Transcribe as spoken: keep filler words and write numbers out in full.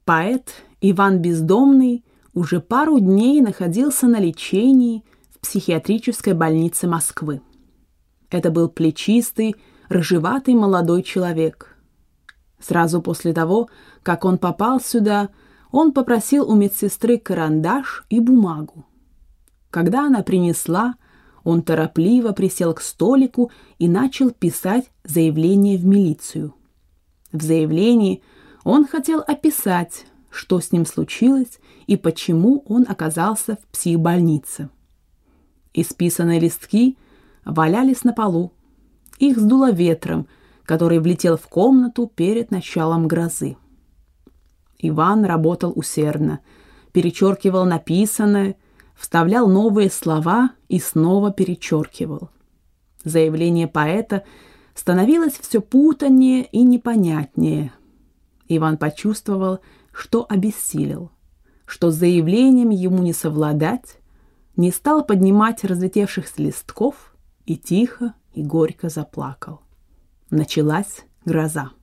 Поэт Иван Бездомный уже пару дней находился на лечении в психиатрической больнице Москвы. Это был плечистый, рыжеватый молодой человек. Сразу после того, как он попал сюда, он попросил у медсестры карандаш и бумагу. Когда она принесла, он торопливо присел к столику и начал писать заявление в милицию. В заявлении он хотел описать, что с ним случилось и почему он оказался в психбольнице. Исписанные листки валялись на полу. Их сдуло ветром, который влетел в комнату перед началом грозы. Иван работал усердно, перечеркивал написанное, вставлял новые слова и снова перечеркивал. Заявление поэта становилось все путаннее и непонятнее. Иван почувствовал, что обессилел, что с заявлением ему не совладать, не стал поднимать разлетевшихся листков и тихо и горько заплакал. Началась гроза.